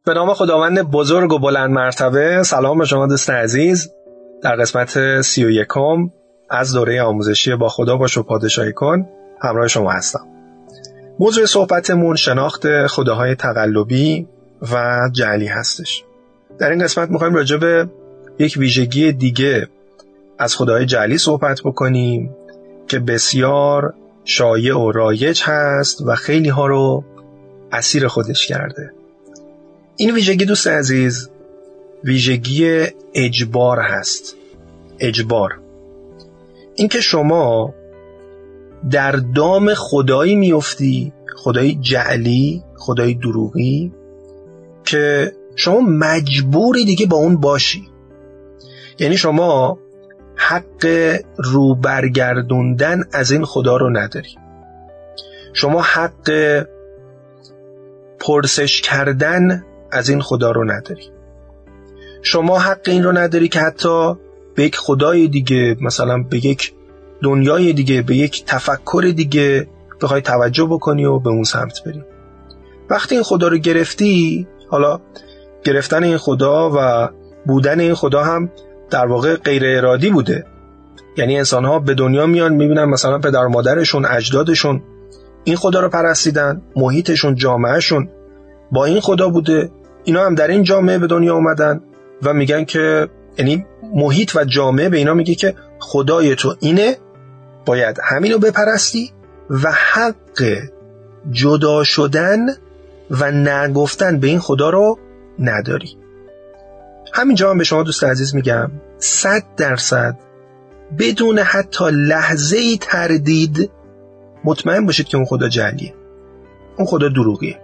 به نام خداوند بزرگ و بلند مرتبه. سلام به شما دوست عزیز. در قسمت 31 از دوره آموزشی با خدا باش و پادشاهی کن همراه شما هستم. موضوع صحبتمون شناخت خداهای تقلبی و جعلی هستش. در این قسمت میخوایم راجع به یک ویژگی دیگه از خداهای جعلی صحبت بکنیم که بسیار شایع و رایج هست و خیلی ها رو اسیر خودش کرده. این ویژگی دوست عزیز ویژگی اجبار هست. اجبار، این که شما در دام خدایی میفتی، خدای جعلی، خدای دروغی، که شما مجبوری دیگه با اون باشی. یعنی شما حق رو برگردوندن از این خدا رو نداری، شما حق پرسش کردن از این خدا رو نداری، شما حق این رو نداری که حتی به یک خدای دیگه، مثلا به یک دنیای دیگه، به یک تفکر دیگه بخوای توجه بکنی و به اون سمت بری. وقتی این خدا رو گرفتی، حالا گرفتن این خدا و بودن این خدا هم در واقع غیر ارادی بوده. یعنی انسان ها به دنیا میان میبینن مثلا پدر مادرشون، اجدادشون این خدا رو پرستیدن، محیطشون، جامعهشون با این خدا بوده، اینا هم در این جامعه به دنیا اومدن و میگن که، یعنی محیط و جامعه به اینا میگه که خدای تو اینه، باید همینو بپرستی و حق جدا شدن و نگفتن به این خدا رو نداری. همینجا هم به شما دوست عزیز میگم 100% بدون حتی لحظه‌ای تردید مطمئن باشید که اون خدا جعلیه، اون خدا دروغیه.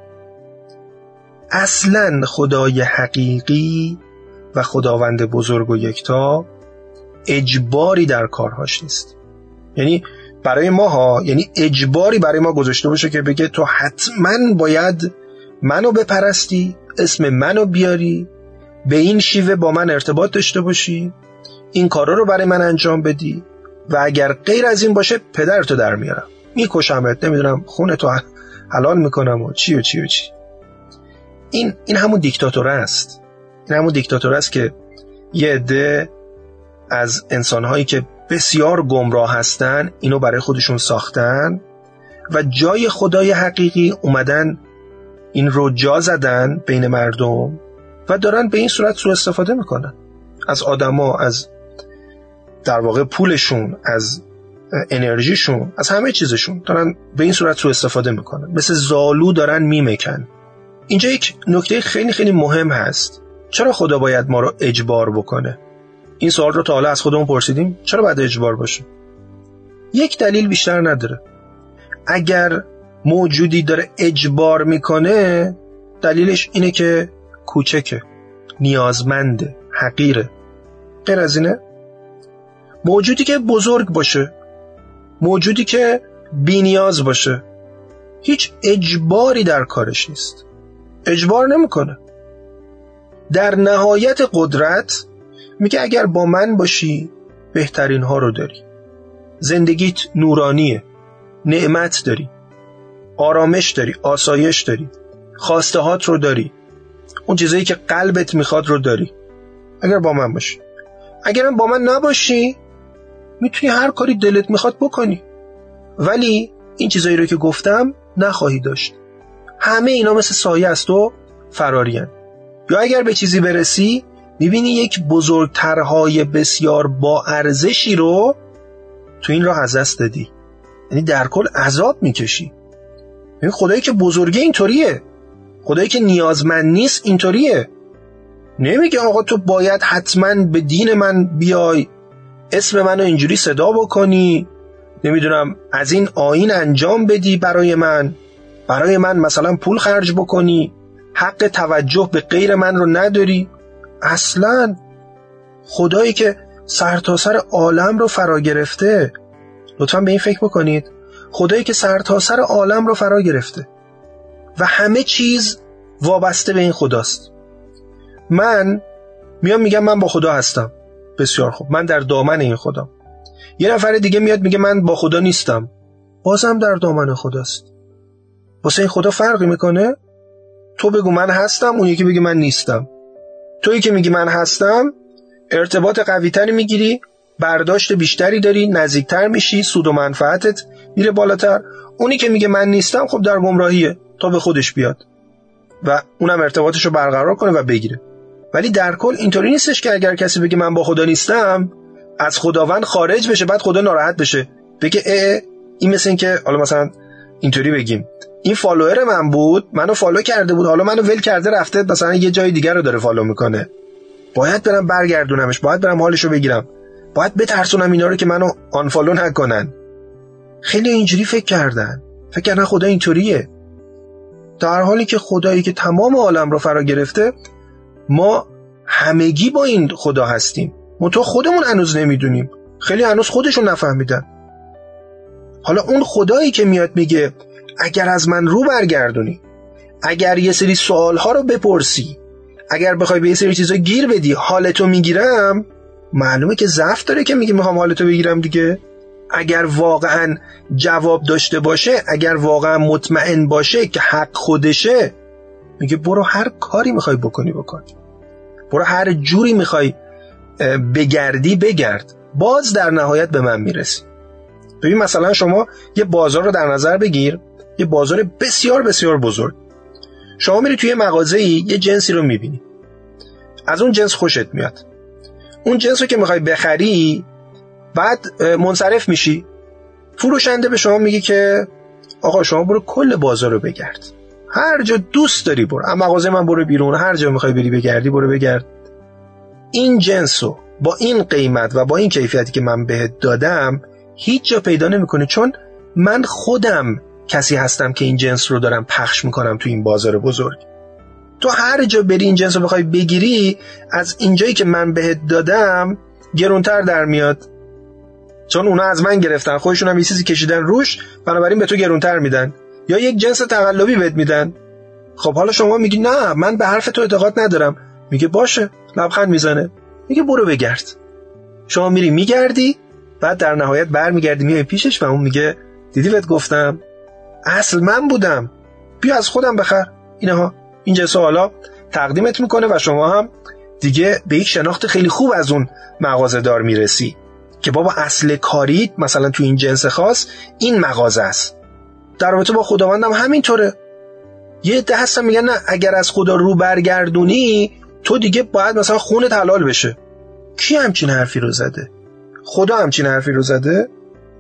اصلاً خدای حقیقی و خداوند بزرگ و یکتا اجباری در کارهاش نیست. یعنی برای ما یعنی اجباری برای ما گذاشته باشه که بگه تو حتماً باید منو بپرستی، اسم منو بیاری، به این شیوه با من ارتباط داشته باشی، این کارا رو برای من انجام بدی و اگر غیر از این باشه پدرتو در میارم، میکشمت، نمیدونم خونتو حلال میکنم و چی و چی و چی. این همون دیکتاتوره است. این همون دیکتاتوره است که یه عده از انسانهایی که بسیار گمراه هستن اینو برای خودشون ساختن و جای خدای حقیقی اومدن این رو جا زدن بین مردم و دارن به این صورت سوء استفاده میکنن از آدما، از در واقع پولشون، از انرژیشون، از همه چیزشون دارن به این صورت سوء استفاده میکنن، مثل زالو دارن میمکن. اینجا یک نکته خیلی خیلی مهم هست. چرا خدا باید ما رو اجبار بکنه؟ این سوال رو تا حالا از خودمون پرسیدیم؟ چرا باید اجبار باشه؟ یک دلیل بیشتر نداره. اگر موجودی داره اجبار میکنه، دلیلش اینه که کوچکه، نیازمنده، حقیره. غیر از اینه؟ موجودی که بزرگ باشه، موجودی که بی نیاز باشه، هیچ اجباری در کارش نیست، اجبار نمیکنه. در نهایت قدرت میگه اگر با من باشی بهترین ها رو داری، زندگیت نورانیه، نعمت داری، آرامش داری، آسایش داری، خواسته هات رو داری، اون چیزایی که قلبت میخواد رو داری اگر با من باشی. اگرم با من نباشی میتونی هر کاری دلت میخواد بکنی، ولی این چیزایی رو که گفتم نخواهی داشت. همه اینا مثل سایه از تو فرارین. یا اگر به چیزی برسی میبینی یک بزرگترهای بسیار با ارزشی رو تو این راه از دست دادی، یعنی در کل عذاب میکشی. یعنی خدایی که بزرگه اینطوریه، خدایی که نیازمند نیست اینطوریه. نمیگه آقا تو باید حتما به دین من بیای، اسم منو اینجوری صدا بکنی، نمیدونم از این آیین انجام بدی برای من مثلا پول خرج بکنی، حق توجه به غیر من رو نداری. اصلا خدایی که سرتاسر عالم رو فرا گرفته، لطفاً به این فکر بکنید، خدایی که سرتاسر عالم رو فرا گرفته و همه چیز وابسته به این خداست. من میگم من با خدا هستم، بسیار خوب، من در دامن این خدا. یه نفر دیگه میاد میگه من با خدا نیستم، بازم در دامن خداست. واسه این خدا فرقی میکنه؟ تو بگو من هستم، اون یکی بگی من نیستم. تویی که میگی من هستم ارتباط قوی‌تری میگیری، برداشت بیشتری داری، نزدیکتر میشی، سود و منفعتت میره بالاتر. اونی که میگه من نیستم خب در گمراهیه تا به خودش بیاد و اونم ارتباطشو برقرار کنه و بگیره. ولی در کل اینطوری نیستش که اگر کسی بگه من با خدا نیستم از خداوند خارج بشه، بعد خدا ناراحت بشه بگه این مثل این که حالا مثلا اینطوری بگیم این فالوور من بود، منو فالو کرده بود، حالا منو ول کرده رفته مثلا یه جای دیگر رو داره فالو میکنه، باید برم برگردونمش، باید برم حالشو بگیرم، باید بترسونم اینا رو که منو آنفالو نکنن. خیلی اینجوری فکر کردن خدا اینطوریه، در حالی که خدایی که تمام عالم رو فرا گرفته ما همگی با این خدا هستیم، منتها خودمون هنوز نمیدونیم، خیلی هنوز خودشون نفهمیدن. حالا اون خدایی که میاد میگه اگر از من رو برگردونی، اگر یه سری سوالها رو بپرسی، اگر بخوای به یه سری چیزا گیر بدی حالتو میگیرم، معلومه که ضعف داره که میگه میخوام حالتو بگیرم دیگه. اگر واقعا جواب داشته باشه، اگر واقعا مطمئن باشه که حق خودشه، میگه برو هر کاری میخوای بکنی بکن، برو هر جوری میخوای بگردی بگرد، باز در نهایت به من میرسی. ببین مثلا شما یه بازار رو در نظر بگیر، یه بازار بسیار بسیار بزرگ. شما میری توی مغازه‌ای یه جنسی رو میبینی، از اون جنس خوشت میاد، اون جنس رو که میخوای بخری، بعد منصرف میشی، فروشنده به شما میگه که آقا شما برو کل بازار رو بگرد، هر جا دوست داری برو، اما مغازه من برو بیرون، هر جا میخوای بری بگردی برو بگرد. این جنس رو با این قیمت و با این کیفیتی که من بهت دادم هیچ جا پیدا نمیکنه، چون من خودم کسی هستم که این جنس رو دارم پخش میکنم تو این بازار بزرگ. تو هر جا بری این جنس رو بخوای بگیری، از اینجایی که من بهت دادم گرونتر در میاد، چون اونا از من گرفتن، خودشون هم یه چیزی کشیدن روش، بنابراین به تو گرونتر میدن، یا یک جنس تقلبی بهت میدن. خب حالا شما میگی نه من به حرف تو اعتقاد ندارم، میگه باشه، لبخند میزنه، میگه برو بگرد. شما میری میگردی، بعد در نهایت برمیگردی میای پیشش و اون میگه دیدی بهت گفتم، اصل من بودم، بیا از خودم بخر اینها. این جنس حالا تقدیمت میکنه و شما هم دیگه به یک شناخت خیلی خوب از اون مغازه دار میرسی که بابا اصل کاریت مثلا تو این جنس خاص این مغازه است. در رابطه با خداوندم همینطوره. یه عده هستن میگن نه اگر از خدا رو برگردونی تو دیگه باید مثلا خونت حلال بشه. کی همچین حرفی رو زده؟ خدا همچین حرفی رو زده؟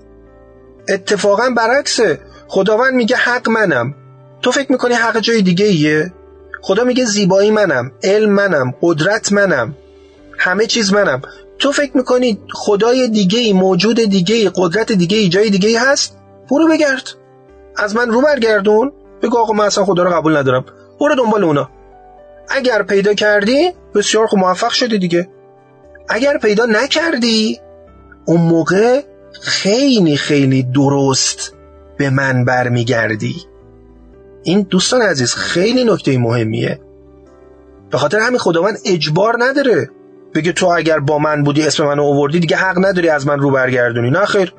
اتفاقا برعکسه. خداوند میگه حق منم، تو فکر میکنی حق جای دیگه ایه؟ خدا میگه زیبایی منم، علم منم، قدرت منم، همه چیز منم. تو فکر میکنی خدای دیگه‌ای، موجود دیگه‌ای، قدرت دیگه‌ای جای دیگه‌ای هست؟ برو بگرد، از من رو برگردون، بگو آقا من اصلا خدا رو قبول ندارم، برو دنبال اونا. اگر پیدا کردی بسیار خوب، موفق شدی دیگه. اگر پیدا نکردی اون موقع خیلی خیلی درست به من برمیگردی. این دوستان عزیز خیلی نکته مهمیه. به خاطر همین خداوند اجبار نداره بگه تو اگر با من بودی اسم منو آوردی دیگه حق نداری از من رو برگردونی. نه خیر،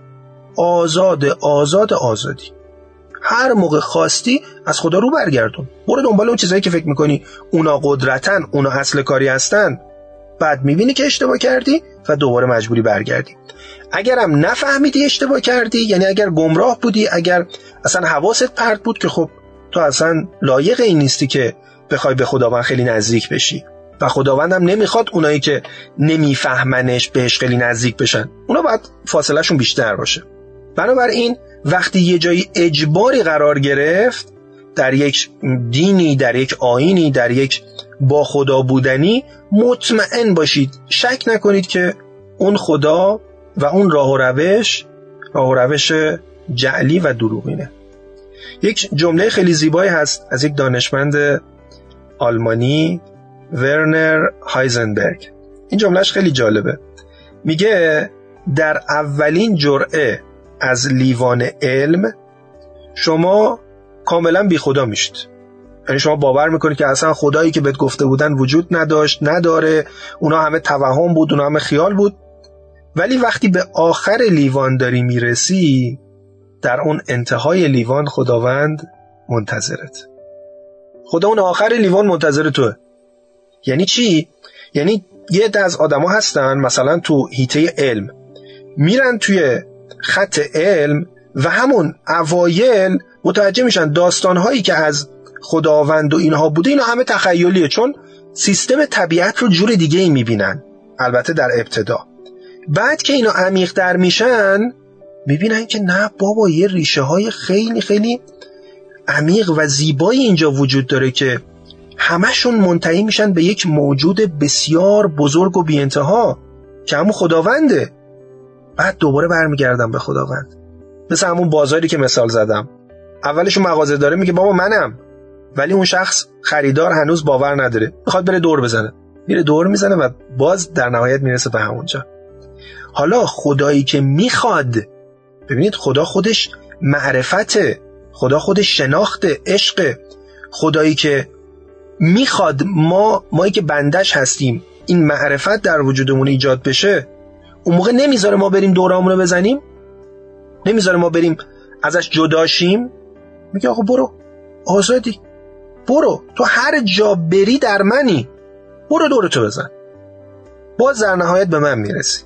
آزادی. هر موقع خواستی از خدا رو برگردون، برو دنبال اون چیزایی که فکر میکنی اونا قدرتن، اونا اصل کاری هستن. بعد میبینی که اشتباه کردی و دوباره مجبوری برگردی. اگرم نفهمیدی اشتباه کردی، یعنی اگر گمراه بودی، اگر اصلا حواست پرت بود، که خب تو اصلا لایق این نیستی که بخوای به خداوند خیلی نزدیک بشی و خداوندم نمیخواد اونایی که نمیفهمنش بهش خیلی نزدیک بشن، اونا باید فاصله شون بیشتر باشه. بنابراین وقتی یه جایی اجباری قرار گرفت، در یک دینی، در یک آیینی، در یک با خدا بودنی، مطمئن باشید، شک نکنید که اون خدا و اون راه و روش جعلی و دروغینه. یک جمله خیلی زیبایی هست از یک دانشمند آلمانی، ورنر هایزنبرگ. این جملهش خیلی جالبه. میگه در اولین جرعه از لیوان علم شما کاملا بی خدا میشید. یعنی شما باور میکنید که اصلا خدایی که بهت گفته بودن وجود نداشت، نداره، اونا همه توهم بود، اونا همه خیال بود. ولی وقتی به آخر لیوان داری میرسی، در اون انتهای لیوان خداوند منتظرت. خدا اون آخر لیوان منتظر توه. یعنی چی؟ یعنی یه عده از آدما هستن مثلا تو حیطه علم میرن توی خط علم و همون اوایل متوجه میشن داستانهایی که از خداوند و اینها بوده اینا همه تخیلیه، چون سیستم طبیعت رو جور دیگه ای میبینن، البته در ابتدا. بعد که اینا عمیق در میشن میبینن که نه بابا، یه ریشه های خیلی خیلی عمیق و زیبایی اینجا وجود داره که همشون منتهی میشن به یک موجود بسیار بزرگ و بی انتها که همون خداونده. بعد دوباره برمیگردم به خداوند. مثل همون بازاری که مثال زدم، اولشون مغازه داره میگه بابا منم، ولی اون شخص خریدار هنوز باور نداره، میخواد بره دور بزنه، میره دور میزنه و باز در نهایت میرسه به همونجا. حالا خدایی که میخواد، ببینید خدا خودش معرفته، خدا خودش شناخت، عشق. خدایی که میخواد مایی که بندش هستیم این معرفت در وجودمون ایجاد بشه، اون موقع نمیذاره ما بریم دورامونو بزنیم، نمیذاره ما بریم ازش جداشیم. میگه آقا برو، آزادی، برو، تو هر جا بری در منی، برو دورتو بزن، باز در نهایت به من میرسی.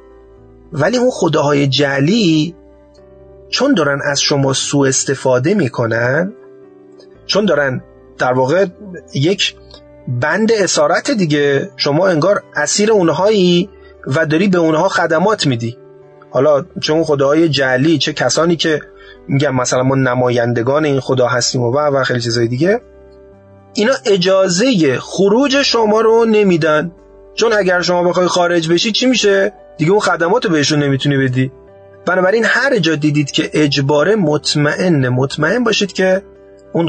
ولی اون خداهای جعلی چون دارن از شما سوء استفاده میکنن، چون دارن در واقع یک بند اسارت دیگه، شما انگار اسیر اونهایی و داری به اونها خدمات میدی. حالا چون خداهای جعلی، چه کسانی که میگن مثلا ما نمایندگان این خدا هستیم و خیلی چیزای دیگه، اینا اجازه خروج شما رو نمیدن، چون اگر شما بخوای خارج بشی چی میشه؟ دیگه اون خدمات رو بهشون نمیتونی بدی. بنابراین هر جا دیدید که اجباره، مطمئن باشید که اون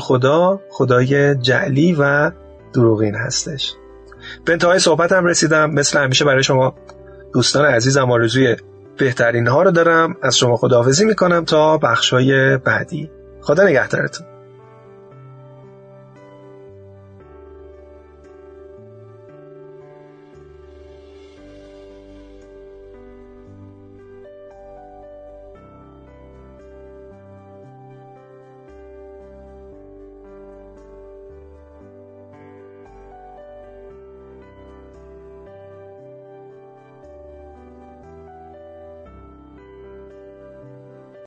خدای جعلی و دروغین هستش. به انتهای صحبتم رسیدم. مثل همیشه برای شما دوستان عزیزم آرزوی بهترین ها رو دارم. از شما خداحافظی میکنم تا بخشای بعدی. خدا نگهدارتون.